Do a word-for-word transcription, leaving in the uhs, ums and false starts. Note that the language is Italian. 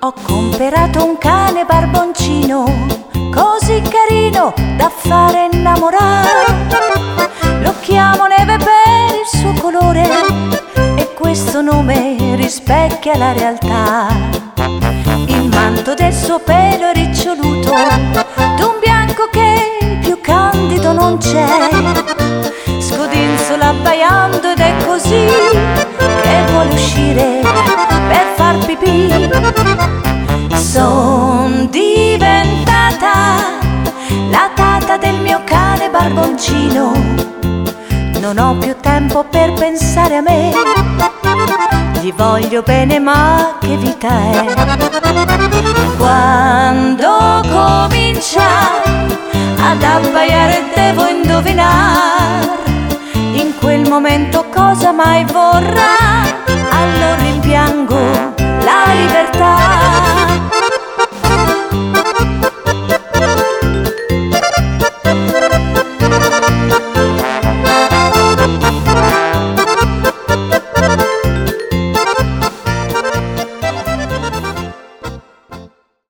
Ho comprato un cane barboncino, così carino da fare innamorare. Lo chiamo Neve per il suo colore e questo nome rispecchia la realtà. Il manto del suo pelo è riccioluto d'un bianco che più candido non c'è. Scodinzola abbaiando ed è così che vuole uscire per far pipì. Son diventata la tata del mio cane barboncino. Non ho più tempo per pensare a me, gli voglio bene ma che vita è. Quando comincia ad abbaiare devo indovinare in quel momento cosa mai vorrà.